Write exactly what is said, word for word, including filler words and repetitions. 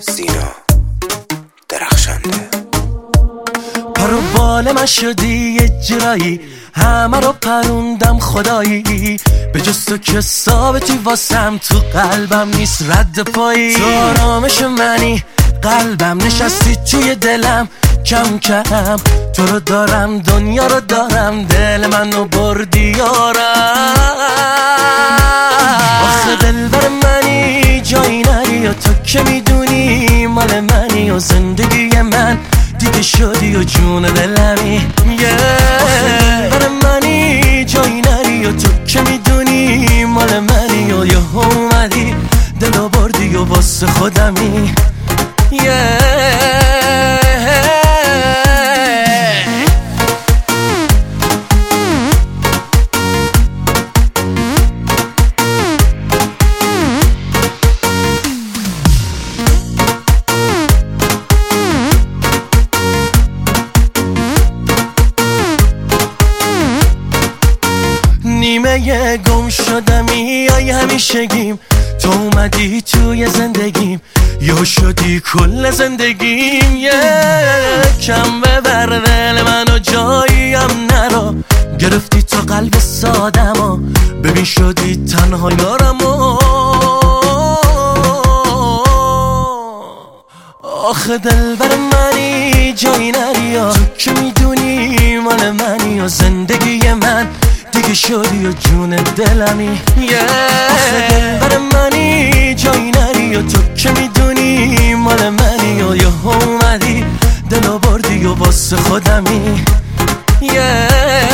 سینا درخشنده. پرو بال من شدی یه جرایی، همه رو پروندم خدایی، به جز تو که ثابتی واسم تو قلبم نیست رد پایی. تو آرامش منی، قلبم نشستی توی دلم، کم کم تو رو دارم، دنیا رو دارم، دل منو بردی یارم. آخه دلبر منی، جایی نری و تو که میدونی مال منی و زندگی من دیگه شدی و جون دلمی. آخه دلبر منی، جایی نری و تو که میدونی مال منی و یه اومدی دلو بردی و واسه خودمی. نیمه گم شدمی یا همیشگیم، تو اومدی توی زندگیم یا شدی کل زندگیم. یکم ببر دل منو جاییم نرو، گرفتی تو قلب سادمو، ببین شدی تنها یارمو. آخه دلبر منی، جایی نری و تو که میدونی مال منی و زندگی من دیگه شدی و جون دلمی. آخه دلبر منی، جایی نری و تو که میدونی مال منی و یه اومدی دلو بردی و واسه خودمی.